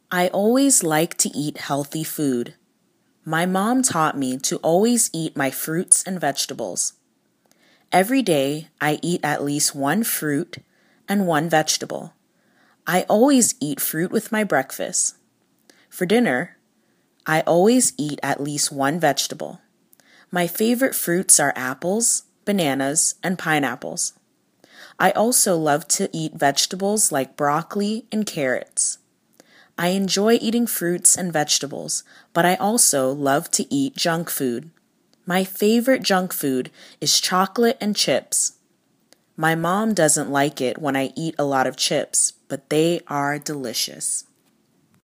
I always like to eat healthy food. My mom taught me to always eat my fruits and vegetables. Every day, I eat at least one fruit and one vegetable. I always eat fruit with my breakfast. For dinner, I always eat at least one vegetable. My favorite fruits are apples, bananas, and pineapples. I also love to eat vegetables like broccoli and carrots. I enjoy eating fruits and vegetables, but I also love to eat junk food. My favorite junk food is chocolate and chips. My mom doesn't like it when I eat a lot of chips, but they are delicious.